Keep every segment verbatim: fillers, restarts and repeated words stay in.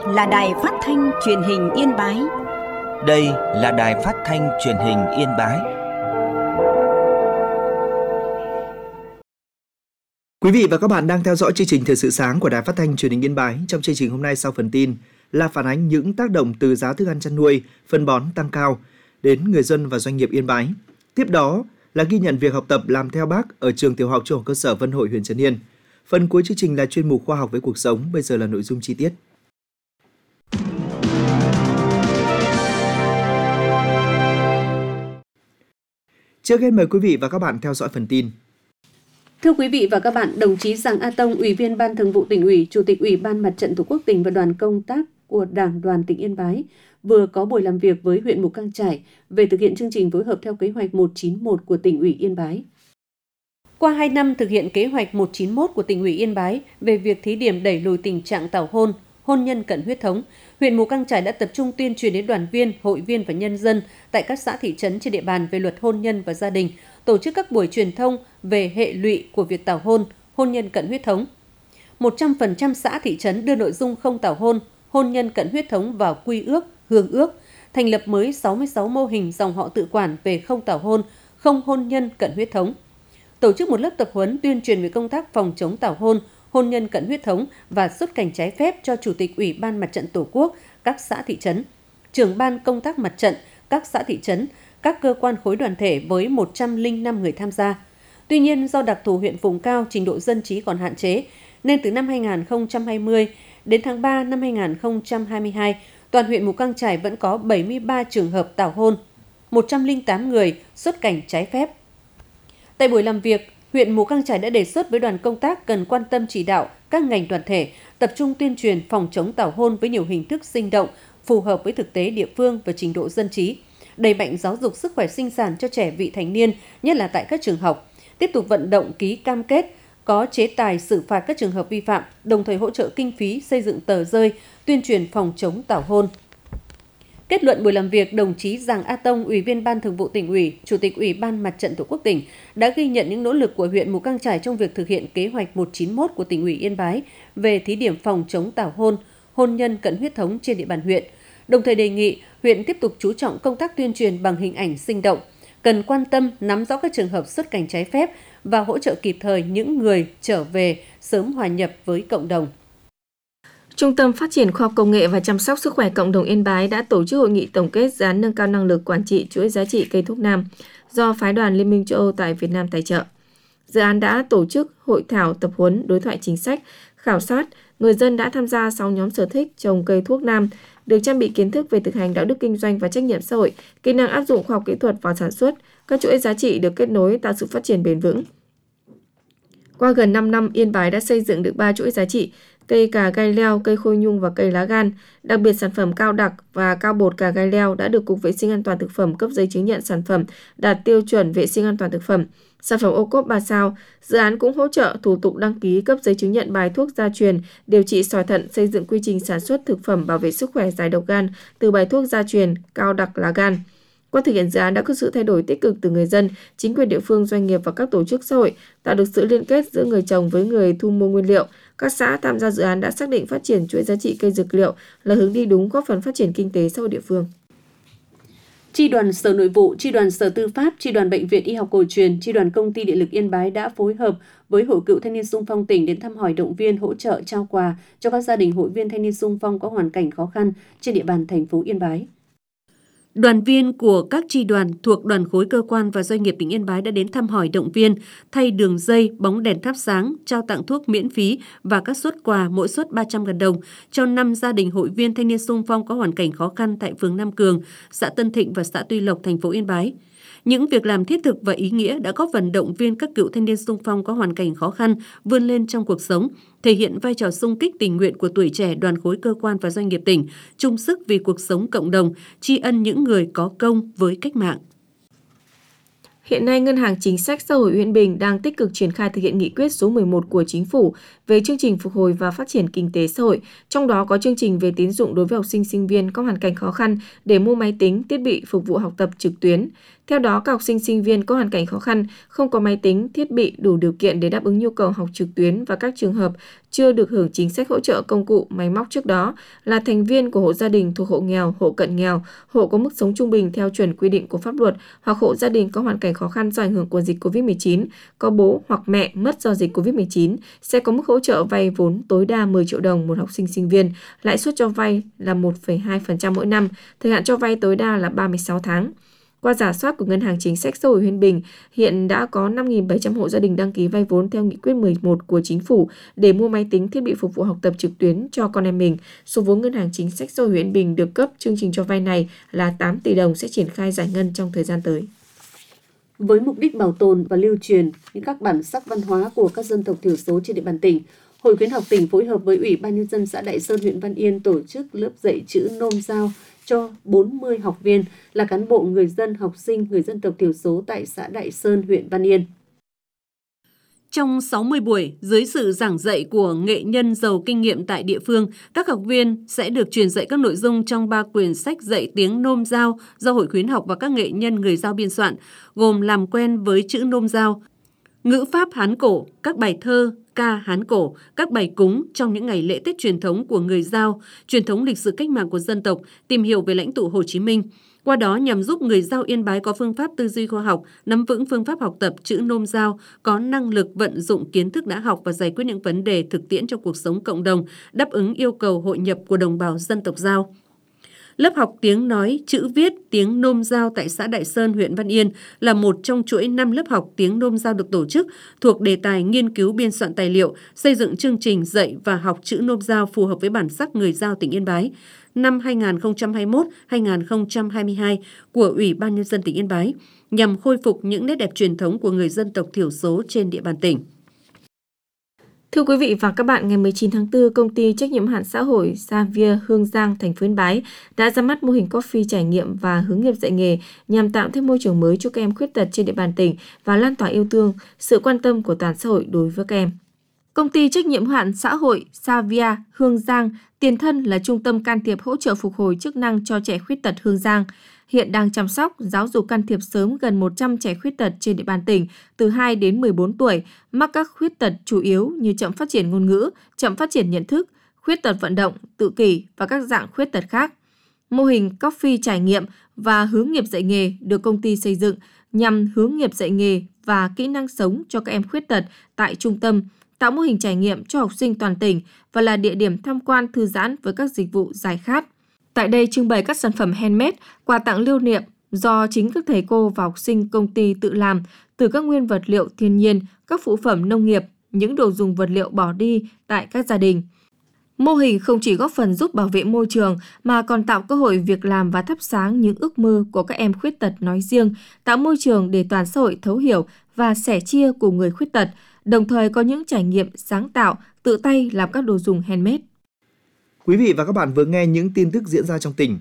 là Đài Phát thanh Truyền hình Yên Bái. Đây là Đài Phát thanh Truyền hình Yên Bái. Quý vị và các bạn đang theo dõi chương trình Thời sự sáng của Đài Phát thanh Truyền hình Yên Bái. Trong chương trình hôm nay, sau phần tin là phản ánh những tác động từ giá thức ăn chăn nuôi, phân bón tăng cao đến người dân và doanh nghiệp Yên Bái. Tiếp đó là ghi nhận việc học tập làm theo Bác ở trường tiểu học trung học cơ sở Vân Hội, huyện Trấn Yên. Phần cuối chương trình là chuyên mục khoa học với cuộc sống. Bây giờ là nội dung chi tiết. Trước hết mời quý vị và các bạn theo dõi phần tin. Thưa quý vị và các bạn, đồng chí Giàng A Tông, Ủy viên Ban Thường vụ Tỉnh ủy, Chủ tịch Ủy ban Mặt trận Tổ quốc tỉnh và đoàn công tác của Đảng đoàn tỉnh Yên Bái vừa có buổi làm việc với huyện Mù Cang Chải về thực hiện chương trình phối hợp theo kế hoạch một chín một của tỉnh ủy Yên Bái. Qua hai năm thực hiện kế hoạch một chín một của tỉnh ủy Yên Bái về việc thí điểm đẩy lùi tình trạng tảo hôn, hôn nhân cận huyết thống, huyện Mù Cang Chải đã tập trung tuyên truyền đến đoàn viên, hội viên và nhân dân tại các xã thị trấn trên địa bàn về luật hôn nhân và gia đình, tổ chức các buổi truyền thông về hệ lụy của việc tảo hôn, hôn nhân cận huyết thống. một trăm phần trăm xã thị trấn đưa nội dung không tảo hôn, hôn nhân cận huyết thống vào quy ước, hương ước, thành lập mới sáu mươi sáu mô hình dòng họ tự quản về không tảo hôn, không hôn nhân cận huyết thống. Tổ chức một lớp tập huấn tuyên truyền về công tác phòng chống tảo hôn, hôn nhân cận huyết thống và xuất cảnh trái phép cho Chủ tịch Ủy ban Mặt trận Tổ quốc các xã thị trấn, trưởng ban công tác mặt trận các xã thị trấn, các cơ quan khối đoàn thể với một trăm lẻ năm người tham gia. Tuy nhiên, do đặc thù huyện vùng cao, trình độ dân trí còn hạn chế, nên từ năm hai nghìn không trăm hai mươi đến tháng ba năm hai nghìn không trăm hai mươi hai, toàn huyện Mù Cang Chải vẫn có bảy mươi ba trường hợp tảo hôn, một trăm lẻ tám người xuất cảnh trái phép. Tại buổi làm việc, huyện Mù Cang Chải đã đề xuất với đoàn công tác cần quan tâm chỉ đạo các ngành đoàn thể tập trung tuyên truyền phòng chống tảo hôn với nhiều hình thức sinh động, phù hợp với thực tế địa phương và trình độ dân trí, đẩy mạnh giáo dục sức khỏe sinh sản cho trẻ vị thành niên, nhất là tại các trường học, tiếp tục vận động ký cam kết, có chế tài xử phạt các trường hợp vi phạm, đồng thời hỗ trợ kinh phí xây dựng tờ rơi, tuyên truyền phòng chống tảo hôn. Kết luận buổi làm việc, đồng chí Giàng A Tông, Ủy viên Ban Thường vụ Tỉnh ủy, Chủ tịch Ủy ban Mặt trận Tổ quốc tỉnh đã ghi nhận những nỗ lực của huyện Mù Cang Chải trong việc thực hiện kế hoạch một chín một của Tỉnh ủy Yên Bái về thí điểm phòng chống tảo hôn, hôn nhân cận huyết thống trên địa bàn huyện. Đồng thời đề nghị huyện tiếp tục chú trọng công tác tuyên truyền bằng hình ảnh sinh động, cần quan tâm nắm rõ các trường hợp xuất cảnh trái phép và hỗ trợ kịp thời những người trở về sớm hòa nhập với cộng đồng. Trung tâm Phát triển Khoa học Công nghệ và Chăm sóc Sức khỏe Cộng đồng Yên Bái đã tổ chức hội nghị tổng kết dự án nâng cao năng lực quản trị chuỗi giá trị cây thuốc nam do Phái đoàn Liên minh châu Âu tại Việt Nam tài trợ. Dự án đã tổ chức hội thảo tập huấn, đối thoại chính sách, khảo sát, người dân đã tham gia sáu nhóm sở thích trồng cây thuốc nam, được trang bị kiến thức về thực hành đạo đức kinh doanh và trách nhiệm xã hội, kỹ năng áp dụng khoa học kỹ thuật vào sản xuất, các chuỗi giá trị được kết nối tạo sự phát triển bền vững. Qua gần năm năm, Yên Bái đã xây dựng được ba chuỗi giá trị: cây cà gai leo, cây khôi nhung và cây lá gan. Đặc biệt, sản phẩm cao đặc và cao bột cà gai leo đã được Cục Vệ sinh An toàn Thực phẩm cấp giấy chứng nhận sản phẩm đạt tiêu chuẩn vệ sinh an toàn thực phẩm. Sản phẩm ô cốp ba sao, dự án cũng hỗ trợ thủ tục đăng ký cấp giấy chứng nhận bài thuốc gia truyền, điều trị sỏi thận, xây dựng quy trình sản xuất thực phẩm bảo vệ sức khỏe giải độc gan từ bài thuốc gia truyền cao đặc lá gan. Qua thực hiện dự án đã có sự thay đổi tích cực từ người dân, chính quyền địa phương, doanh nghiệp và các tổ chức xã hội, tạo được sự liên kết giữa người trồng với người thu mua nguyên liệu. Các xã tham gia dự án đã xác định phát triển chuỗi giá trị cây dược liệu là hướng đi đúng, góp phần phát triển kinh tế xã hội địa phương. Chi đoàn Sở Nội vụ, Chi đoàn Sở Tư pháp, Chi đoàn Bệnh viện Y học cổ truyền, Chi đoàn Công ty Điện lực Yên Bái đã phối hợp với Hội cựu Thanh niên xung phong tỉnh đến thăm hỏi, động viên, hỗ trợ, trao quà cho các gia đình hội viên thanh niên xung phong có hoàn cảnh khó khăn trên địa bàn thành phố Yên Bái. Đoàn viên của các chi đoàn thuộc đoàn khối cơ quan và doanh nghiệp tỉnh Yên Bái đã đến thăm hỏi, động viên, thay đường dây, bóng đèn thắp sáng, trao tặng thuốc miễn phí và các suất quà mỗi suất ba trăm nghìn đồng cho năm gia đình hội viên thanh niên xung phong có hoàn cảnh khó khăn tại phường Nam Cường, xã Tân Thịnh và xã Tuy Lộc, thành phố Yên Bái. Những việc làm thiết thực và ý nghĩa đã góp phần động viên các cựu thanh niên xung phong có hoàn cảnh khó khăn vươn lên trong cuộc sống, thể hiện vai trò xung kích tình nguyện của tuổi trẻ đoàn khối cơ quan và doanh nghiệp tỉnh, chung sức vì cuộc sống cộng đồng, tri ân những người có công với cách mạng. Hiện nay, Ngân hàng Chính sách Xã hội huyện Bình đang tích cực triển khai thực hiện nghị quyết số mười một của Chính phủ về chương trình phục hồi và phát triển kinh tế xã hội, trong đó có chương trình về tín dụng đối với học sinh sinh viên có hoàn cảnh khó khăn để mua máy tính, thiết bị phục vụ học tập trực tuyến. Theo đó, các học sinh sinh viên có hoàn cảnh khó khăn, không có máy tính, thiết bị đủ điều kiện để đáp ứng nhu cầu học trực tuyến và các trường hợp chưa được hưởng chính sách hỗ trợ công cụ, máy móc trước đó là thành viên của hộ gia đình thuộc hộ nghèo, hộ cận nghèo, hộ có mức sống trung bình theo chuẩn quy định của pháp luật hoặc hộ gia đình có hoàn cảnh khó khăn do ảnh hưởng của dịch covid mười chín, có bố hoặc mẹ mất do dịch covid mười chín sẽ có mức hỗ trợ vay vốn tối đa mười triệu đồng một học sinh sinh viên, lãi suất cho vay là một phẩy hai phần trăm mỗi năm, thời hạn cho vay tối đa là ba mươi sáu tháng. Qua rà soát của Ngân hàng Chính sách Xã hội Huyện Bình, hiện đã có năm nghìn bảy trăm hộ gia đình đăng ký vay vốn theo nghị quyết mười một của Chính phủ để mua máy tính, thiết bị phục vụ học tập trực tuyến cho con em mình. Số vốn Ngân hàng Chính sách Xã hội Huyện Bình được cấp chương trình cho vay này là tám tỷ đồng, sẽ triển khai giải ngân trong thời gian tới. Với mục đích bảo tồn và lưu truyền những các bản sắc văn hóa của các dân tộc thiểu số trên địa bàn tỉnh, Hội khuyến học tỉnh phối hợp với Ủy ban Nhân dân xã Đại Sơn, huyện Văn Yên tổ chức lớp dạy chữ nôm dao cho bốn mươi học viên là cán bộ, người dân, học sinh, người dân tộc thiểu số tại xã Đại Sơn, huyện Văn Yên. Trong sáu mươi buổi, dưới sự giảng dạy của nghệ nhân giàu kinh nghiệm tại địa phương, các học viên sẽ được truyền dạy các nội dung trong ba quyển sách dạy tiếng nôm dao do Hội khuyến học và các nghệ nhân người Dao biên soạn, gồm làm quen với chữ nôm dao, ngữ pháp Hán cổ, các bài thơ, ca Hán cổ, các bài cúng trong những ngày lễ Tết truyền thống của người Dao, truyền thống lịch sử cách mạng của dân tộc, tìm hiểu về lãnh tụ Hồ Chí Minh. Qua đó nhằm giúp người Dao Yên Bái có phương pháp tư duy khoa học, nắm vững phương pháp học tập chữ nôm dao, có năng lực vận dụng kiến thức đã học và giải quyết những vấn đề thực tiễn trong cuộc sống cộng đồng, đáp ứng yêu cầu hội nhập của đồng bào dân tộc Dao. Lớp học tiếng nói, chữ viết, tiếng nôm dao tại xã Đại Sơn, huyện Văn Yên là một trong chuỗi năm lớp học tiếng nôm dao được tổ chức thuộc đề tài nghiên cứu biên soạn tài liệu, xây dựng chương trình dạy và học chữ nôm dao phù hợp với bản sắc người Dao tỉnh Yên Bái năm hai nghìn không trăm hai mươi mốt đến hai nghìn không trăm hai mươi hai của Ủy ban Nhân dân tỉnh Yên Bái nhằm khôi phục những nét đẹp truyền thống của người dân tộc thiểu số trên địa bàn tỉnh. Thưa quý vị và các bạn, ngày mười chín tháng tư, công ty trách nhiệm hữu hạn xã hội Savia Hương Giang, thành phố Yên Bái đã ra mắt mô hình coffee trải nghiệm và hướng nghiệp dạy nghề nhằm tạo thêm môi trường mới cho các em khuyết tật trên địa bàn tỉnh và lan tỏa yêu thương, sự quan tâm của toàn xã hội đối với các em. Công ty trách nhiệm hữu hạn xã hội Savia Hương Giang, tiền thân là trung tâm can thiệp hỗ trợ phục hồi chức năng cho trẻ khuyết tật Hương Giang, hiện đang chăm sóc, giáo dục can thiệp sớm gần một trăm trẻ khuyết tật trên địa bàn tỉnh từ hai đến mười bốn tuổi, mắc các khuyết tật chủ yếu như chậm phát triển ngôn ngữ, chậm phát triển nhận thức, khuyết tật vận động, tự kỷ và các dạng khuyết tật khác. Mô hình coffee trải nghiệm và hướng nghiệp dạy nghề được công ty xây dựng nhằm hướng nghiệp dạy nghề và kỹ năng sống cho các em khuyết tật tại trung tâm, tạo mô hình trải nghiệm cho học sinh toàn tỉnh và là địa điểm tham quan thư giãn với các dịch vụ giải khát. Tại đây trưng bày các sản phẩm handmade, quà tặng lưu niệm do chính các thầy cô và học sinh công ty tự làm từ các nguyên vật liệu thiên nhiên, các phụ phẩm nông nghiệp, những đồ dùng vật liệu bỏ đi tại các gia đình. Mô hình không chỉ góp phần giúp bảo vệ môi trường mà còn tạo cơ hội việc làm và thắp sáng những ước mơ của các em khuyết tật nói riêng, tạo môi trường để toàn xã hội thấu hiểu và sẻ chia cùng người khuyết tật, đồng thời có những trải nghiệm sáng tạo, tự tay làm các đồ dùng handmade. Quý vị và các bạn vừa nghe những tin tức diễn ra trong tỉnh.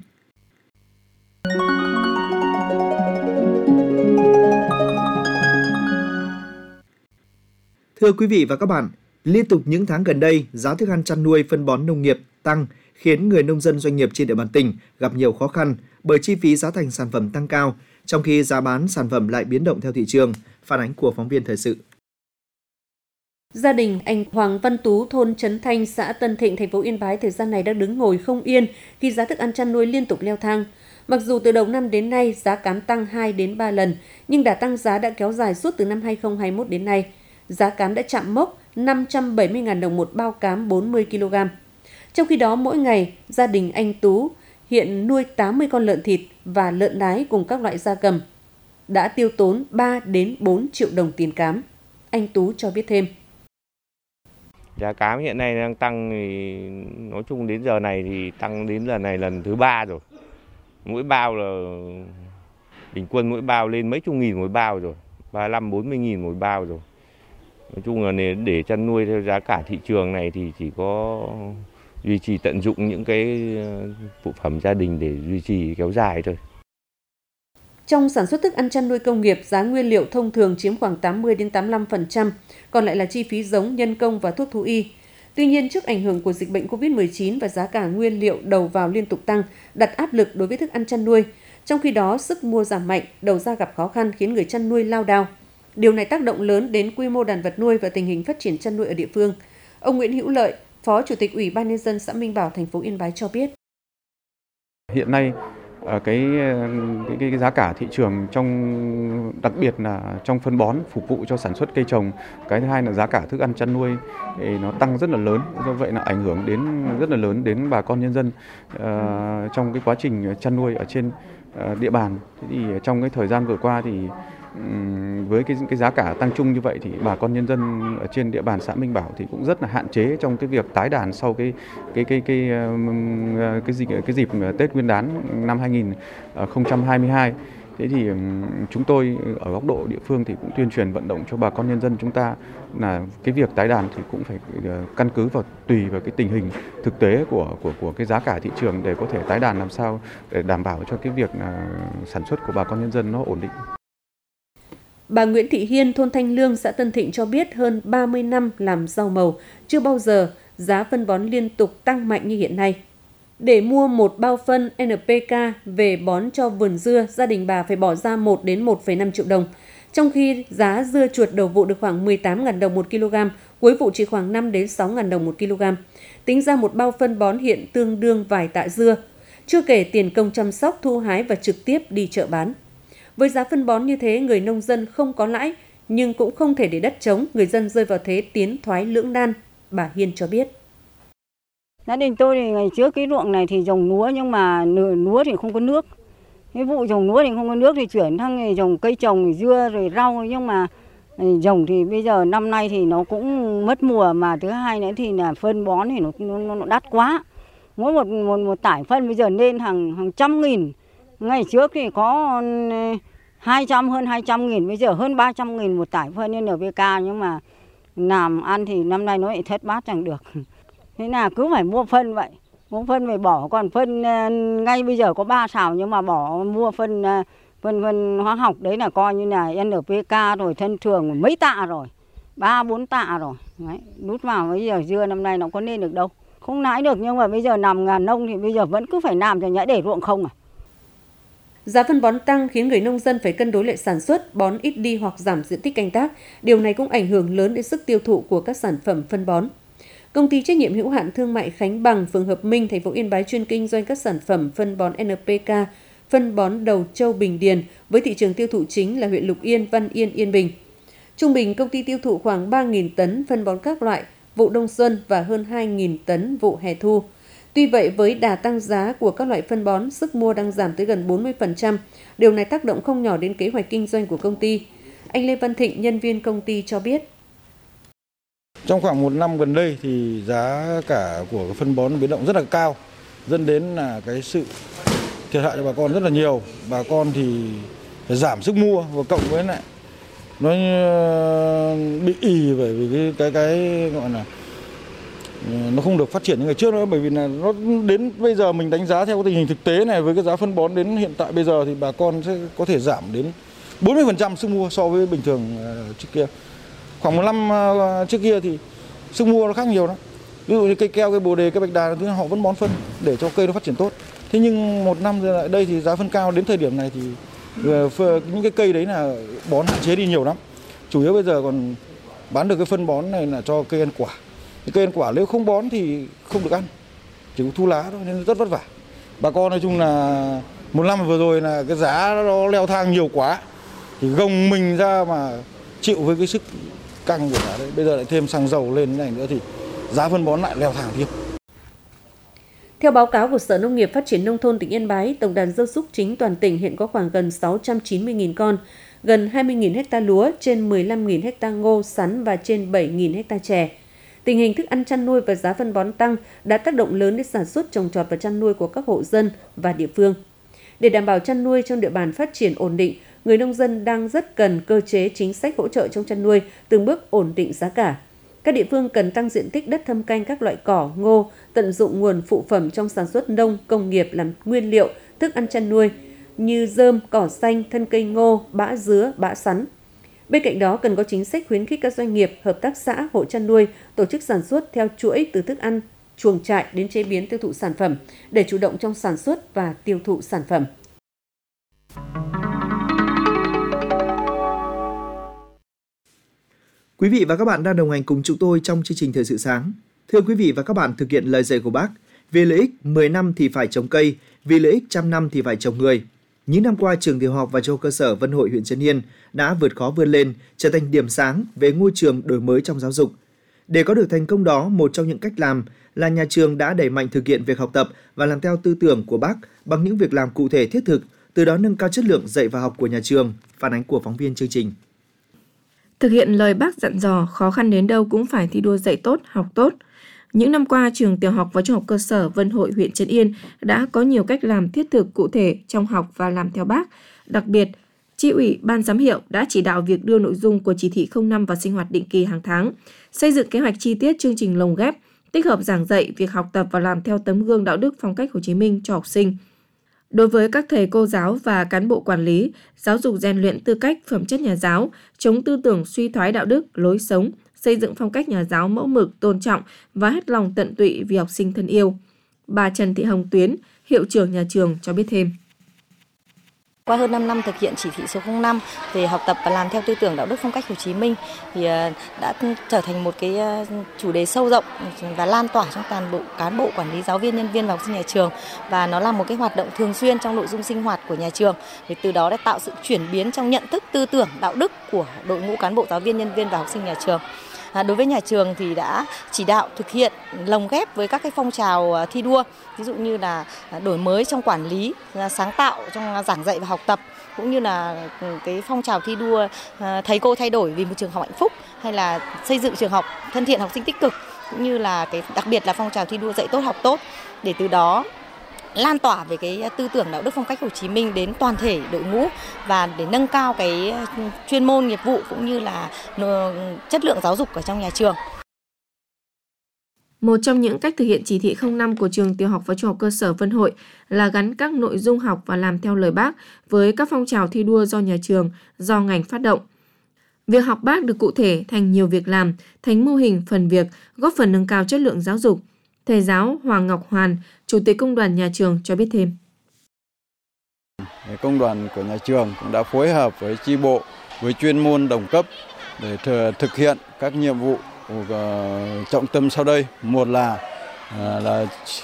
Thưa quý vị và các bạn, liên tục những tháng gần đây, giá thức ăn chăn nuôi, phân bón nông nghiệp tăng khiến người nông dân doanh nghiệp trên địa bàn tỉnh gặp nhiều khó khăn bởi chi phí giá thành sản phẩm tăng cao, trong khi giá bán sản phẩm lại biến động theo thị trường. Phản ánh của phóng viên thời sự. Gia đình anh Hoàng Văn Tú, thôn Trấn Thanh, xã Tân Thịnh, thành phố Yên Bái thời gian này đang đứng ngồi không yên khi giá thức ăn chăn nuôi liên tục leo thang. Mặc dù từ đầu năm đến nay giá cám tăng hai đến ba lần, nhưng đà tăng giá đã kéo dài suốt từ năm hai nghìn không trăm hai mươi mốt đến nay. Giá cám đã chạm mốc năm trăm bảy mươi nghìn đồng một bao cám bốn mươi ki lô gam. Trong khi đó, mỗi ngày, gia đình anh Tú hiện nuôi tám mươi con lợn thịt và lợn nái cùng các loại gia cầm, đã tiêu tốn ba đến bốn triệu đồng tiền cám. Anh Tú cho biết thêm. Giá cám hiện nay đang tăng, thì nói chung đến giờ này thì tăng đến lần này lần thứ ba rồi. Mỗi bao là bình quân mỗi bao lên mấy chục nghìn mỗi bao rồi, ba mươi lăm bốn mươi nghìn mỗi bao rồi. Nói chung là để chăn nuôi theo giá cả thị trường này thì chỉ có duy trì tận dụng những cái phụ phẩm gia đình để duy trì kéo dài thôi. Trong sản xuất thức ăn chăn nuôi công nghiệp, giá nguyên liệu thông thường chiếm khoảng tám mươi đến tám mươi lăm phần trăm, còn lại là chi phí giống, nhân công và thuốc thú y. Tuy nhiên, trước ảnh hưởng của dịch bệnh covid mười chín và giá cả nguyên liệu đầu vào liên tục tăng, đặt áp lực đối với thức ăn chăn nuôi, Trong khi đó, sức mua giảm mạnh, đầu ra gặp khó khăn khiến người chăn nuôi lao đao. Điều này tác động lớn đến quy mô đàn vật nuôi và tình hình phát triển chăn nuôi ở địa phương. Ông Nguyễn Hữu Lợi, Phó Chủ tịch Ủy ban Nhân dân xã Minh Bảo, thành phố Yên Bái cho biết. Hiện nay, cái, cái, cái giá cả thị trường trong đặc biệt là trong phân bón phục vụ cho sản xuất cây trồng, cái thứ hai là giá cả thức ăn chăn nuôi thì nó tăng rất là lớn, do vậy là ảnh hưởng đến rất là lớn đến bà con nhân dân uh, trong cái quá trình chăn nuôi ở trên uh, địa bàn. Thế thì trong cái thời gian vừa qua thì um, với cái cái giá cả tăng chung như vậy thì bà con nhân dân ở trên địa bàn xã Minh Bảo thì cũng rất là hạn chế trong cái việc tái đàn sau cái cái cái cái cái cái dịp cái dịp Tết Nguyên đán năm hai nghìn không trăm hai mươi hai. Thế thì chúng tôi ở góc độ địa phương thì cũng tuyên truyền vận động cho bà con nhân dân chúng ta là cái việc tái đàn thì cũng phải căn cứ vào tùy vào cái tình hình thực tế của của của cái giá cả thị trường để có thể tái đàn làm sao để đảm bảo cho cái việc sản xuất của bà con nhân dân nó ổn định. Bà Nguyễn Thị Hiên, thôn Thanh Lương, xã Tân Thịnh cho biết hơn ba mươi năm làm rau màu, chưa bao giờ giá phân bón liên tục tăng mạnh như hiện nay. Để mua một bao phân en pê ca về bón cho vườn dưa, gia đình bà phải bỏ ra một đến một phẩy năm triệu đồng. Trong khi giá dưa chuột đầu vụ được khoảng mười tám nghìn đồng một kg, cuối vụ chỉ khoảng năm đến sáu nghìn đồng một kg. Tính ra một bao phân bón hiện tương đương vài tạ dưa, chưa kể tiền công chăm sóc, thu hái và trực tiếp đi chợ bán. Với giá phân bón như thế, người nông dân không có lãi, nhưng cũng không thể để đất trống, người dân rơi vào thế tiến thoái lưỡng nan, bà Hiên cho biết. Gia đình tôi thì ngày trước cái ruộng này thì trồng lúa nhưng mà lúa thì không có nước. Cái vụ trồng lúa thì không có nước thì chuyển sang trồng cây trồng dưa rồi rau, nhưng mà trồng thì bây giờ năm nay thì nó cũng mất mùa, mà thứ hai nữa thì là phân bón thì nó nó, nó đắt quá. Mỗi một, một một tải phân bây giờ lên hàng hàng trăm nghìn. Ngày trước thì có hai trăm hơn hai trăm nghìn, bây giờ hơn ba trăm nghìn một tải phân en pê ca, nhưng mà làm ăn thì năm nay nó lại thất bát chẳng được. Thế là cứ phải mua phân vậy, mua phân phải bỏ, còn phân ngay bây giờ có ba xào nhưng mà bỏ mua phân phân phân hóa học đấy là coi như là en pê ca rồi thân thường mấy tạ rồi, ba bốn tạ rồi, đấy, đút vào bây giờ dưa năm nay nó có nên được đâu, không lãi được, nhưng mà bây giờ làm ngàn nông thì bây giờ vẫn cứ phải làm cho nhẽ để ruộng không à. Giá phân bón tăng khiến người nông dân phải cân đối lại sản xuất, bón ít đi hoặc giảm diện tích canh tác. Điều này cũng ảnh hưởng lớn đến sức tiêu thụ của các sản phẩm phân bón. Công ty trách nhiệm hữu hạn thương mại Khánh Bằng, phường Hợp Minh, thành phố Yên Bái chuyên kinh doanh các sản phẩm phân bón en pê ca, phân bón đầu châu Bình Điền với thị trường tiêu thụ chính là huyện Lục Yên, Văn Yên, Yên Bình. Trung bình công ty tiêu thụ khoảng ba nghìn tấn phân bón các loại vụ đông xuân và hơn hai nghìn tấn vụ hè thu. Tuy vậy, với đà tăng giá của các loại phân bón, sức mua đang giảm tới gần bốn mươi phần trăm. Điều này tác động không nhỏ đến kế hoạch kinh doanh của công ty. Anh Lê Văn Thịnh, nhân viên công ty cho biết. Trong khoảng một năm gần đây thì giá cả của phân bón biến động rất là cao, dẫn đến là cái sự thiệt hại cho bà con rất là nhiều. Bà con thì phải giảm sức mua và cộng với lại nó bị ì bởi vì cái cái cái gọi là nó không được phát triển như ngày trước nữa, bởi vì là nó đến bây giờ mình đánh giá theo tình hình thực tế này, với cái giá phân bón đến hiện tại bây giờ thì bà con sẽ có thể giảm đến bốn mươi phần trăm sức mua so với bình thường trước kia. Khoảng một năm trước kia thì sức mua nó khác nhiều lắm. Ví dụ như cây keo, cây bồ đề, cây bạch đàn thì họ vẫn bón phân để cho cây nó phát triển tốt. Thế nhưng một năm giờ lại đây thì giá phân cao, đến thời điểm này thì những cái cây đấy là bón hạn chế đi nhiều lắm. Chủ yếu bây giờ còn bán được cái phân bón này là cho cây ăn quả. Cái cây ăn quả nếu không bón thì không được ăn, chỉ có thu lá thôi nên rất vất vả. Bà con nói chung là một năm vừa rồi là cái giá nó leo thang nhiều quá thì gồng mình ra mà chịu với cái sức căng của giá đấy. Bây giờ lại thêm xăng dầu lên này nữa thì giá phân bón lại leo thang tiếp. Theo báo cáo của Sở Nông nghiệp Phát triển Nông thôn tỉnh Yên Bái, tổng đàn gia súc chính toàn tỉnh hiện có khoảng gần sáu trăm chín mươi nghìn con, gần hai mươi nghìn ha lúa, trên mười lăm nghìn ha ngô, sắn và trên bảy nghìn ha chè. Tình hình thức ăn chăn nuôi và giá phân bón tăng đã tác động lớn đến sản xuất trồng trọt và chăn nuôi của các hộ dân và địa phương. Để đảm bảo chăn nuôi trong địa bàn phát triển ổn định, người nông dân đang rất cần cơ chế chính sách hỗ trợ trong chăn nuôi, từng bước ổn định giá cả. Các địa phương cần tăng diện tích đất thâm canh các loại cỏ, ngô, tận dụng nguồn phụ phẩm trong sản xuất nông, công nghiệp làm nguyên liệu, thức ăn chăn nuôi như rơm, cỏ xanh, thân cây ngô, bã dứa, bã sắn. Bên cạnh đó, cần có chính sách khuyến khích các doanh nghiệp, hợp tác xã, hộ chăn nuôi tổ chức sản xuất theo chuỗi từ thức ăn, chuồng trại đến chế biến tiêu thụ sản phẩm để chủ động trong sản xuất và tiêu thụ sản phẩm. Quý vị và các bạn đang đồng hành cùng chúng tôi trong chương trình Thời sự sáng. Thưa quý vị và các bạn, thực hiện lời dạy của Bác, vì lợi ích mười năm thì phải trồng cây, vì lợi ích trăm năm thì phải trồng người. Những năm qua, trường tiểu học và trung học cơ sở Vân Hội, huyện Trấn Yên đã vượt khó vươn lên, trở thành điểm sáng về ngôi trường đổi mới trong giáo dục. Để có được thành công đó, một trong những cách làm là nhà trường đã đẩy mạnh thực hiện việc học tập và làm theo tư tưởng của Bác bằng những việc làm cụ thể thiết thực, từ đó nâng cao chất lượng dạy và học của nhà trường. Phản ánh của phóng viên chương trình. Thực hiện lời Bác dặn dò, khó khăn đến đâu cũng phải thi đua dạy tốt, học tốt. Những năm qua, trường tiểu học và trung học cơ sở Vân Hội, huyện Trấn Yên đã có nhiều cách làm thiết thực cụ thể trong học và làm theo Bác. Đặc biệt, Chi ủy, Ban giám hiệu đã chỉ đạo việc đưa nội dung của chỉ thị không năm vào sinh hoạt định kỳ hàng tháng, xây dựng kế hoạch chi tiết chương trình lồng ghép, tích hợp giảng dạy, việc học tập và làm theo tấm gương đạo đức phong cách Hồ Chí Minh cho học sinh. Đối với các thầy cô giáo và cán bộ quản lý, giáo dục rèn luyện tư cách phẩm chất nhà giáo, chống tư tưởng suy thoái đạo đức, lối sống, xây dựng phong cách nhà giáo mẫu mực, tôn trọng và hết lòng tận tụy vì học sinh thân yêu. Bà Trần Thị Hồng Tuyến, hiệu trưởng nhà trường cho biết thêm. Qua hơn năm năm thực hiện chỉ thị số không năm về học tập và làm theo tư tưởng đạo đức phong cách Hồ Chí Minh thì đã trở thành một cái chủ đề sâu rộng và lan tỏa trong toàn bộ cán bộ, quản lý, giáo viên, nhân viên và học sinh nhà trường, và nó là một cái hoạt động thường xuyên trong nội dung sinh hoạt của nhà trường. Thì từ đó đã tạo sự chuyển biến trong nhận thức, tư tưởng, đạo đức của đội ngũ cán bộ, giáo viên, nhân viên và học sinh nhà trường. À, đối với nhà trường thì đã chỉ đạo thực hiện lồng ghép với các cái phong trào thi đua, ví dụ như là đổi mới trong quản lý, sáng tạo trong giảng dạy và học tập, cũng như là cái phong trào thi đua thầy cô thay đổi vì một trường học hạnh phúc, hay là xây dựng trường học thân thiện, học sinh tích cực, cũng như là cái đặc biệt là phong trào thi đua dạy tốt, học tốt, để từ đó lan tỏa về cái tư tưởng đạo đức phong cách Hồ Chí Minh đến toàn thể đội ngũ và để nâng cao cái chuyên môn nghiệp vụ cũng như là chất lượng giáo dục ở trong nhà trường. Một trong những cách thực hiện chỉ thị không năm của trường tiểu học và trung học cơ sở Vân Hội là gắn các nội dung học và làm theo lời Bác với các phong trào thi đua do nhà trường, do ngành phát động. Việc học Bác được cụ thể thành nhiều việc làm, thành mô hình phần việc, góp phần nâng cao chất lượng giáo dục. Thầy giáo Hoàng Ngọc Hoàn, Chủ tịch Công đoàn nhà trường cho biết thêm. Công đoàn của nhà trường cũng đã phối hợp với chi bộ, với chuyên môn đồng cấp để thực hiện các nhiệm vụ trọng tâm sau đây. Một là là,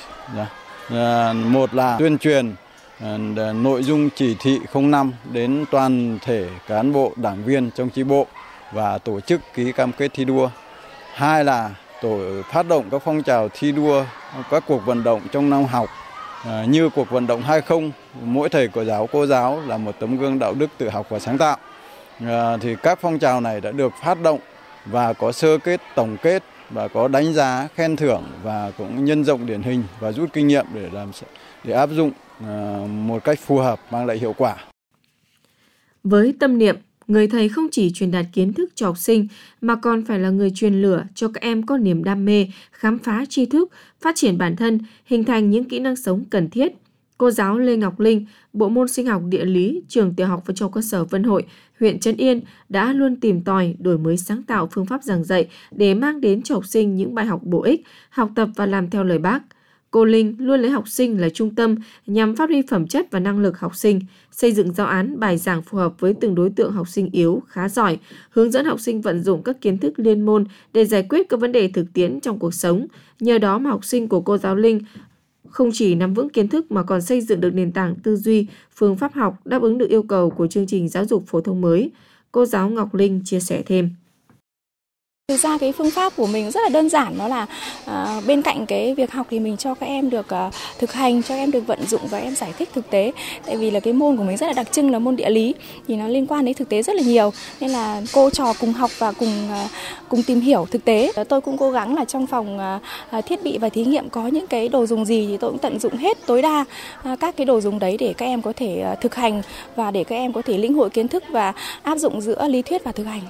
là một là tuyên truyền nội dung chỉ thị không năm đến toàn thể cán bộ, đảng viên trong chi bộ và tổ chức ký cam kết thi đua. Hai là tổ phát động các phong trào thi đua, các cuộc vận động trong năm học à, như cuộc vận động hai không, mỗi thầy cô giáo cô giáo là một tấm gương đạo đức tự học và sáng tạo. À, thì các phong trào này đã được phát động và có sơ kết, tổng kết và có đánh giá, khen thưởng và cũng nhân rộng điển hình và rút kinh nghiệm để làm để áp dụng à, một cách phù hợp, mang lại hiệu quả. Với tâm niệm người thầy không chỉ truyền đạt kiến thức cho học sinh mà còn phải là người truyền lửa cho các em có niềm đam mê, khám phá tri thức, phát triển bản thân, hình thành những kỹ năng sống cần thiết. Cô giáo Lê Ngọc Linh, bộ môn sinh học địa lý, trường tiểu học và trung học cơ sở Vân Hội, huyện Trấn Yên đã luôn tìm tòi, đổi mới sáng tạo phương pháp giảng dạy để mang đến cho học sinh những bài học bổ ích, học tập và làm theo lời Bác. Cô Linh luôn lấy học sinh là trung tâm nhằm phát huy phẩm chất và năng lực học sinh, xây dựng giáo án bài giảng phù hợp với từng đối tượng học sinh yếu, khá giỏi, hướng dẫn học sinh vận dụng các kiến thức liên môn để giải quyết các vấn đề thực tiễn trong cuộc sống. Nhờ đó mà học sinh của cô giáo Linh không chỉ nắm vững kiến thức mà còn xây dựng được nền tảng tư duy, phương pháp học đáp ứng được yêu cầu của chương trình giáo dục phổ thông mới. Cô giáo Ngọc Linh chia sẻ thêm. Thực ra cái phương pháp của mình rất là đơn giản, đó là à, bên cạnh cái việc học thì mình cho các em được à, thực hành, cho các em được vận dụng và em giải thích thực tế. Tại vì là cái môn của mình rất là đặc trưng là môn địa lý thì nó liên quan đến thực tế rất là nhiều, nên là cô trò cùng học và cùng à, cùng tìm hiểu thực tế. Tôi cũng cố gắng là trong phòng à, thiết bị và thí nghiệm có những cái đồ dùng gì thì tôi cũng tận dụng hết tối đa à, các cái đồ dùng đấy để các em có thể à, thực hành và để các em có thể lĩnh hội kiến thức và áp dụng giữa lý thuyết và thực hành.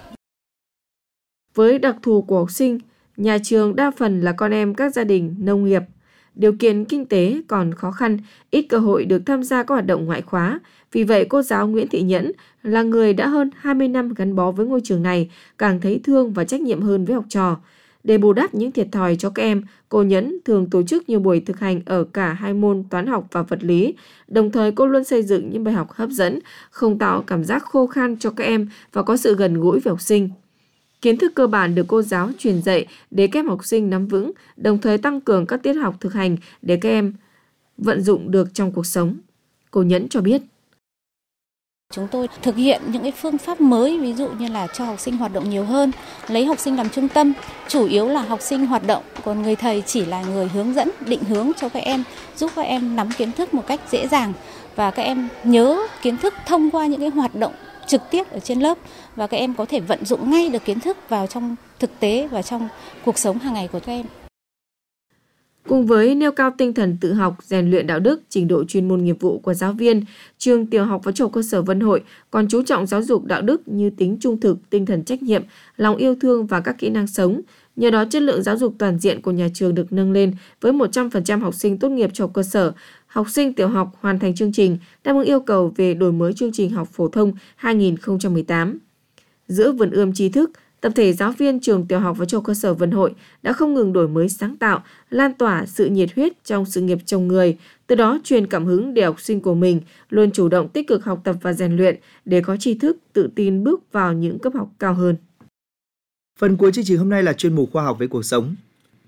Với đặc thù của học sinh, nhà trường đa phần là con em các gia đình nông nghiệp. Điều kiện kinh tế còn khó khăn, ít cơ hội được tham gia các hoạt động ngoại khóa. Vì vậy, cô giáo Nguyễn Thị Nhẫn là người đã hơn hai mươi năm gắn bó với ngôi trường này, càng thấy thương và trách nhiệm hơn với học trò. Để bù đắp những thiệt thòi cho các em, cô Nhẫn thường tổ chức nhiều buổi thực hành ở cả hai môn toán học và vật lý. Đồng thời cô luôn xây dựng những bài học hấp dẫn, không tạo cảm giác khô khan cho các em và có sự gần gũi với học sinh. Kiến thức cơ bản được cô giáo truyền dạy để các em học sinh nắm vững, đồng thời tăng cường các tiết học thực hành để các em vận dụng được trong cuộc sống. Cô Nhẫn cho biết. Chúng tôi thực hiện những cái phương pháp mới, ví dụ như là cho học sinh hoạt động nhiều hơn, lấy học sinh làm trung tâm, chủ yếu là học sinh hoạt động, còn người thầy chỉ là người hướng dẫn, định hướng cho các em, giúp các em nắm kiến thức một cách dễ dàng và các em nhớ kiến thức thông qua những cái hoạt động trực tiếp ở trên lớp và các em có thể vận dụng ngay được kiến thức vào trong thực tế và trong cuộc sống hàng ngày của các em. Cùng với nêu cao tinh thần tự học, rèn luyện đạo đức, trình độ chuyên môn nghiệp vụ của giáo viên, trường tiểu học và trung học cơ sở Vân Hội còn chú trọng giáo dục đạo đức như tính trung thực, tinh thần trách nhiệm, lòng yêu thương và các kỹ năng sống. Nhờ đó, chất lượng giáo dục toàn diện của nhà trường được nâng lên với một trăm phần trăm học sinh tốt nghiệp trung học cơ sở, học sinh tiểu học hoàn thành chương trình, đáp ứng yêu cầu về đổi mới chương trình học phổ thông hai không một tám. Giữa vườn ươm tri thức, tập thể giáo viên trường tiểu học và trung học cơ sở Vân Hội đã không ngừng đổi mới sáng tạo, lan tỏa sự nhiệt huyết trong sự nghiệp trồng người, từ đó truyền cảm hứng để học sinh của mình luôn chủ động tích cực học tập và rèn luyện để có tri thức, tự tin bước vào những cấp học cao hơn. Phần cuối chương trình hôm nay là chuyên mục khoa học với cuộc sống.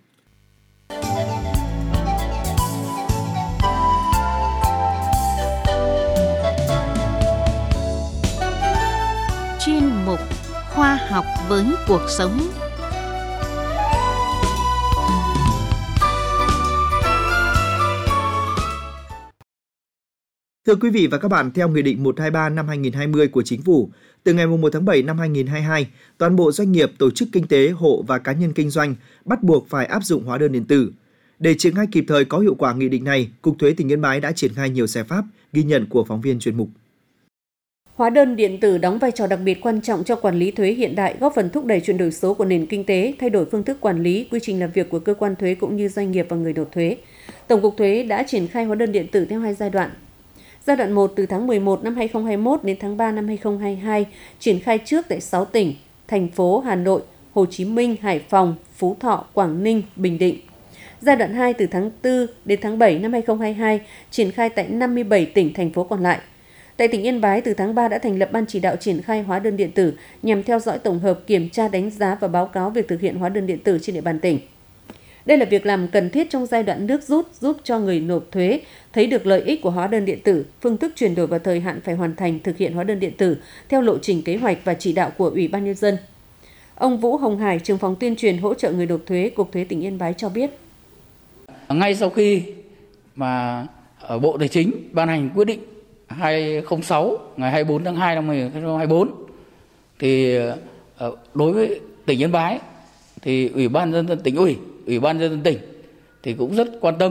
Chuyên mục khoa học với cuộc sống. Thưa quý vị và các bạn, theo Nghị định một trăm hai mươi ba năm hai nghìn không trăm hai mươi của Chính phủ, từ ngày một tháng bảy năm hai nghìn không trăm hai mươi hai, toàn bộ doanh nghiệp, tổ chức kinh tế, hộ và cá nhân kinh doanh bắt buộc phải áp dụng hóa đơn điện tử. Để triển khai kịp thời có hiệu quả nghị định này, Cục Thuế tỉnh Yên Bái đã triển khai nhiều giải pháp, ghi nhận của phóng viên chuyên mục. Hóa đơn điện tử đóng vai trò đặc biệt quan trọng cho quản lý thuế hiện đại, góp phần thúc đẩy chuyển đổi số của nền kinh tế, thay đổi phương thức quản lý, quy trình làm việc của cơ quan thuế cũng như doanh nghiệp và người nộp thuế. Tổng cục Thuế đã triển khai hóa đơn điện tử theo hai giai đoạn. Giai đoạn một từ tháng mười một năm hai nghìn không trăm hai mươi mốt đến tháng ba năm hai nghìn không trăm hai mươi hai, triển khai trước tại sáu tỉnh, thành phố Hà Nội, Hồ Chí Minh, Hải Phòng, Phú Thọ, Quảng Ninh, Bình Định. Giai đoạn hai từ tháng tư đến tháng bảy năm hai nghìn không trăm hai mươi hai, triển khai tại năm mươi bảy tỉnh, thành phố còn lại. Tại tỉnh Yên Bái, từ tháng ba đã thành lập Ban chỉ đạo triển khai hóa đơn điện tử nhằm theo dõi tổng hợp, kiểm tra, đánh giá và báo cáo việc thực hiện hóa đơn điện tử trên địa bàn tỉnh. Đây là việc làm cần thiết trong giai đoạn nước rút, giúp cho người nộp thuế thấy được lợi ích của hóa đơn điện tử, phương thức chuyển đổi và thời hạn phải hoàn thành thực hiện hóa đơn điện tử theo lộ trình kế hoạch và chỉ đạo của Ủy ban Nhân dân. Ông Vũ Hồng Hải, trưởng phòng tuyên truyền hỗ trợ người nộp thuế, Cục Thuế tỉnh Yên Bái cho biết. Ngay sau khi mà Bộ Tài chính ban hành quyết định hai không sáu ngày hai mươi bốn tháng hai năm hai nghìn không trăm hai mươi tư thì đối với tỉnh Yên Bái thì Ủy ban Nhân dân tỉnh ủy, Ủy ban Nhân dân tỉnh thì cũng rất quan tâm,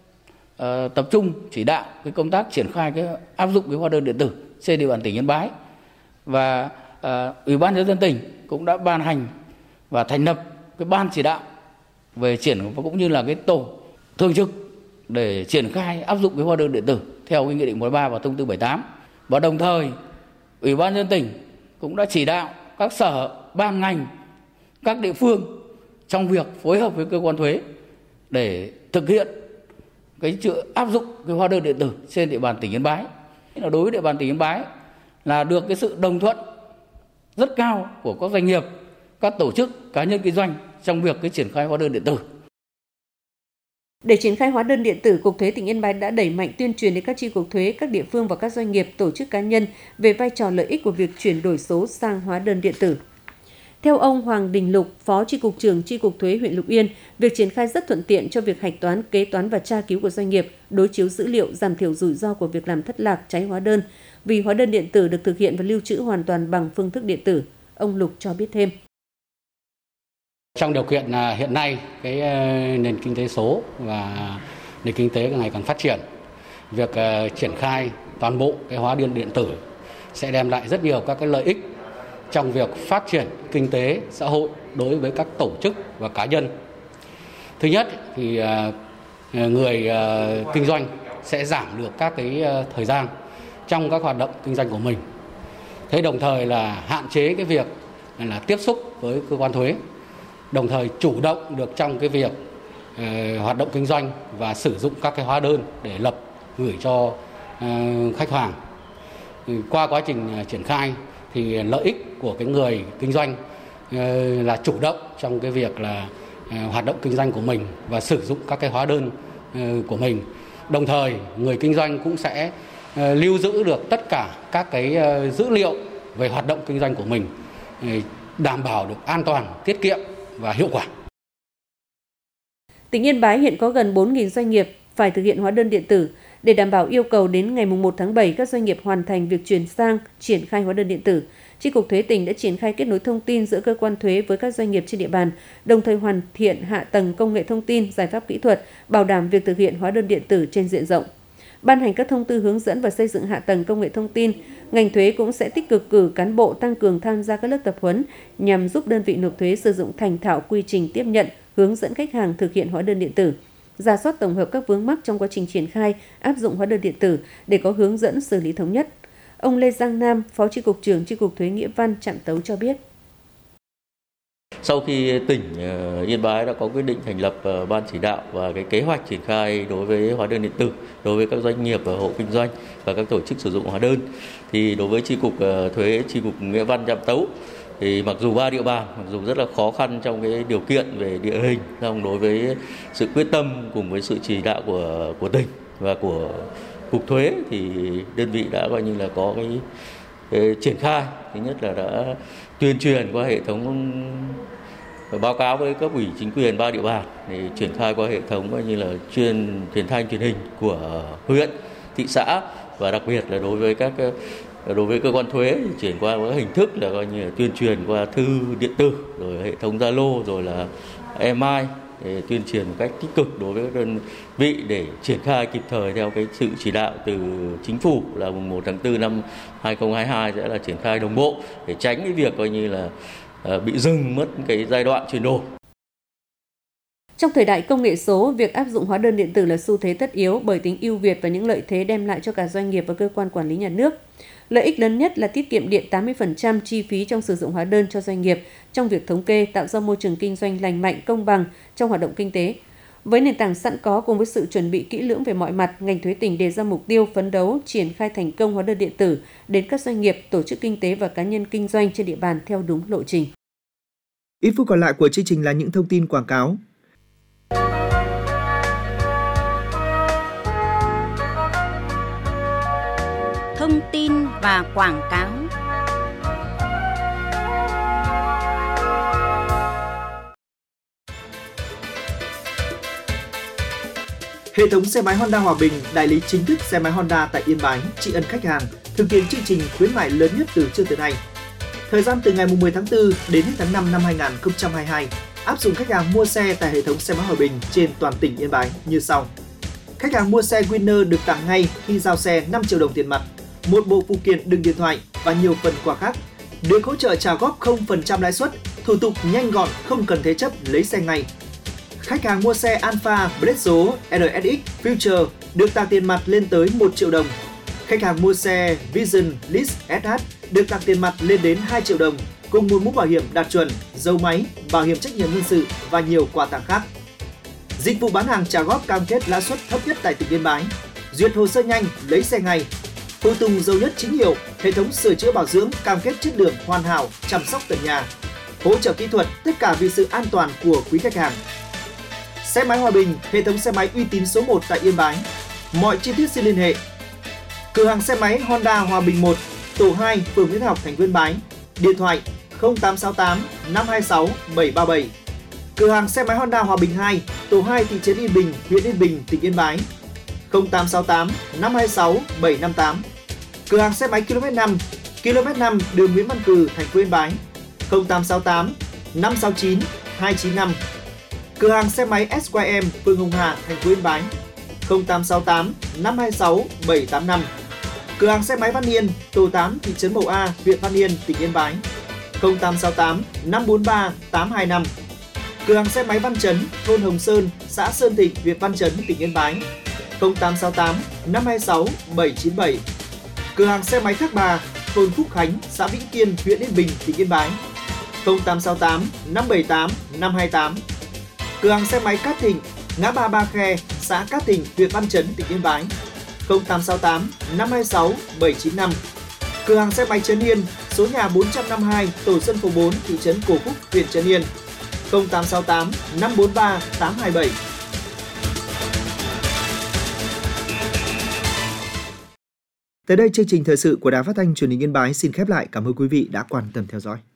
uh, tập trung chỉ đạo cái công tác triển khai cái áp dụng cái hóa đơn điện tử trên địa bàn tỉnh Yên Bái, và uh, Ủy ban Nhân dân tỉnh cũng đã ban hành và thành lập cái ban chỉ đạo về triển và cũng như là cái tổ thường trực để triển khai áp dụng cái hóa đơn điện tử theo cái nghị định một trăm ba và thông tư bảy mươi tám. Và đồng thời Ủy ban Nhân dân tỉnh cũng đã chỉ đạo các sở, ban ngành, các địa phương trong việc phối hợp với cơ quan thuế để thực hiện cái chuyện áp dụng cái hóa đơn điện tử trên địa bàn tỉnh Yên Bái. Đối với địa bàn tỉnh Yên Bái là được cái sự đồng thuận rất cao của các doanh nghiệp, các tổ chức, cá nhân kinh doanh trong việc cái triển khai hóa đơn điện tử. Để triển khai hóa đơn điện tử, Cục Thuế tỉnh Yên Bái đã đẩy mạnh tuyên truyền đến các chi cục thuế, các địa phương và các doanh nghiệp, tổ chức cá nhân về vai trò lợi ích của việc chuyển đổi số sang hóa đơn điện tử. Theo ông Hoàng Đình Lục, Phó Chi cục trưởng Chi cục Thuế huyện Lục Yên, việc triển khai rất thuận tiện cho việc hạch toán, kế toán và tra cứu của doanh nghiệp, đối chiếu dữ liệu, giảm thiểu rủi ro của việc làm thất lạc, cháy hóa đơn, vì hóa đơn điện tử được thực hiện và lưu trữ hoàn toàn bằng phương thức điện tử. Ông Lục cho biết thêm. Trong điều kiện hiện nay, cái nền kinh tế số và nền kinh tế ngày càng phát triển, việc triển khai toàn bộ cái hóa đơn điện tử sẽ đem lại rất nhiều các cái lợi ích trong việc phát triển kinh tế xã hội đối với các tổ chức và cá nhân. Thứ nhất thì người kinh doanh sẽ giảm được các cái thời gian trong các hoạt động kinh doanh của mình. Thế đồng thời là hạn chế cái việc là tiếp xúc với cơ quan thuế đồng thời chủ động được trong cái việc uh, hoạt động kinh doanh và sử dụng các cái hóa đơn để lập gửi cho uh, khách hàng. Qua quá trình uh, triển khai thì lợi ích của cái người kinh doanh uh, là chủ động trong cái việc là uh, hoạt động kinh doanh của mình và sử dụng các cái hóa đơn uh, của mình. Đồng thời người kinh doanh cũng sẽ uh, lưu giữ được tất cả các cái uh, dữ liệu về hoạt động kinh doanh của mình, uh, đảm bảo được an toàn, tiết kiệm và hiệu quả. Tỉnh Yên Bái hiện có gần bốn nghìn doanh nghiệp phải thực hiện hóa đơn điện tử. Để đảm bảo yêu cầu đến ngày một tháng bảy các doanh nghiệp hoàn thành việc chuyển sang triển khai hóa đơn điện tử, Chi cục Thuế tỉnh đã triển khai kết nối thông tin giữa cơ quan thuế với các doanh nghiệp trên địa bàn, đồng thời hoàn thiện hạ tầng công nghệ thông tin, giải pháp kỹ thuật, bảo đảm việc thực hiện hóa đơn điện tử trên diện rộng. Ban hành các thông tư hướng dẫn và xây dựng hạ tầng công nghệ thông tin, ngành thuế cũng sẽ tích cực cử cán bộ tăng cường tham gia các lớp tập huấn nhằm giúp đơn vị nộp thuế sử dụng thành thạo quy trình tiếp nhận, hướng dẫn khách hàng thực hiện hóa đơn điện tử, rà soát tổng hợp các vướng mắc trong quá trình triển khai áp dụng hóa đơn điện tử để có hướng dẫn xử lý thống nhất. Ông Lê Giang Nam, Phó Chi cục trưởng Chi cục Thuế Nghĩa Văn, Trạm Tấu cho biết. Sau khi tỉnh Yên Bái đã có quyết định thành lập ban chỉ đạo và cái kế hoạch triển khai đối với hóa đơn điện tử đối với các doanh nghiệp và hộ kinh doanh và các tổ chức sử dụng hóa đơn, thì đối với Chi cục Thuế, Chi cục Nghĩa Văn, Trạm Tấu thì mặc dù ba địa bàn, mặc dù rất là khó khăn trong cái điều kiện về địa hình, song đối với sự quyết tâm cùng với sự chỉ đạo của của tỉnh và của cục thuế thì đơn vị đã coi như là có cái, cái triển khai. Thứ nhất là đã tuyên truyền qua hệ thống, báo cáo với cấp ủy chính quyền ba địa bàn để triển khai qua hệ thống coi như là truyền truyền thanh truyền hình của huyện, thị xã, và đặc biệt là đối với các đối với cơ quan thuế chuyển qua các hình thức là coi như là tuyên truyền qua thư điện tử, rồi hệ thống Zalo, rồi là email để tuyên truyền một cách tích cực đối với các đơn vị để triển khai kịp thời theo cái sự chỉ đạo từ chính phủ là mùng một tháng tư năm hai không hai hai sẽ là triển khai đồng bộ để tránh cái việc coi như là bị dừng mất cái giai đoạn chuyển đổi. Trong thời đại công nghệ số, việc áp dụng hóa đơn điện tử là xu thế tất yếu bởi tính ưu việt và những lợi thế đem lại cho cả doanh nghiệp và cơ quan quản lý nhà nước. Lợi ích lớn nhất là tiết kiệm điện tám mươi phần trăm chi phí trong sử dụng hóa đơn cho doanh nghiệp trong việc thống kê, tạo ra môi trường kinh doanh lành mạnh, công bằng trong hoạt động kinh tế. Với nền tảng sẵn có cùng với sự chuẩn bị kỹ lưỡng về mọi mặt, ngành thuế tỉnh đề ra mục tiêu phấn đấu triển khai thành công hóa đơn điện tử đến các doanh nghiệp, tổ chức kinh tế và cá nhân kinh doanh trên địa bàn theo đúng lộ trình. Ít phút còn lại của chương trình là những thông tin quảng cáo. Thông tin và quảng cáo. Hệ thống xe máy Honda Hòa Bình, đại lý chính thức xe máy Honda tại Yên Bái, tri ân khách hàng, thực hiện chương trình khuyến mại lớn nhất từ trước tới nay. Thời gian từ ngày mười tháng tư đến hết tháng năm năm hai nghìn không trăm hai mươi hai, áp dụng khách hàng mua xe tại hệ thống xe máy Hòa Bình trên toàn tỉnh Yên Bái như sau. Khách hàng mua xe Winner được tặng ngay khi giao xe năm triệu đồng tiền mặt, một bộ phụ kiện đựng điện thoại và nhiều phần quà khác. Được hỗ trợ trả góp không phần trăm lãi suất, thủ tục nhanh gọn, không cần thế chấp, lấy xe ngay. Khách hàng mua xe Alfa, Bledso, rờ ét ích, Future được tặng tiền mặt lên tới một triệu đồng. Khách hàng mua xe Vision, List ét hát được tặng tiền mặt lên đến hai triệu đồng, cùng một mũ bảo hiểm đạt chuẩn, dấu máy, bảo hiểm trách nhiệm dân sự và nhiều quà tặng khác. Dịch vụ bán hàng trả góp cam kết lãi suất thấp nhất tại tỉnh Yên Bái. Duyệt hồ sơ nhanh, lấy xe ngay. Phụ tùng dầu nhất chính hiệu, hệ thống sửa chữa bảo dưỡng cam kết chất lượng hoàn hảo, chăm sóc tận nhà. Hỗ trợ kỹ thuật, tất cả vì sự an toàn của quý khách hàng. Xe máy Hòa Bình, hệ thống xe máy uy tín số một tại Yên Bái. Mọi chi tiết xin liên hệ. Cửa hàng xe máy Honda Hòa Bình một, tổ hai, phường Nguyễn Học, thành phố Yên Bái. Điện thoại không tám sáu tám năm hai sáu bảy ba bảy. Cửa hàng xe máy Honda Hòa Bình hai, tổ hai, thị trấn Yên Bình, huyện Yên Bình, tỉnh Yên Bái. không tám sáu tám năm hai sáu bảy năm tám. Cửa hàng xe máy ki lô mét năm, ki lô mét năm, đường Nguyễn Văn Cừ, thành phố Yên Bái. không tám sáu tám năm sáu chín hai chín năm. Cửa hàng xe máy ét quy em, phường Hồng Hà, thành phố Yên Bái. không tám sáu tám năm hai sáu bảy tám năm. Cửa hàng xe máy Văn Yên, tổ tám, thị trấn Mậu A, huyện Văn Yên, tỉnh Yên Bái. không tám sáu tám năm bốn ba tám hai năm. Cửa hàng xe máy Văn Chấn, thôn Hồng Sơn, xã Sơn Thịnh, huyện Văn Chấn, tỉnh Yên Bái. không tám sáu tám năm hai sáu bảy chín bảy. Cửa hàng xe máy Thác Bà, thôn Phúc Khánh, xã Vĩnh Kiên, huyện Yên Bình, tỉnh Yên Bái. không tám sáu tám năm bảy tám năm hai tám. Cửa hàng xe máy Cát Thịnh, ngã ba Ba Khe, xã Cát Thịnh, huyện Văn Chấn, tỉnh Yên Bái không tám sáu tám năm hai sáu bảy chín năm. Cửa hàng xe máy Trấn Yên, số nhà bốn trăm năm mươi hai, tổ dân phố bốn, thị trấn Cổ Phúc, huyện Trấn Yên không tám sáu tám năm bốn ba tám hai bảy. Tới đây chương trình thời sự của Đài Phát thanh Truyền hình Yên Bái xin khép lại. Cảm ơn quý vị đã quan tâm theo dõi.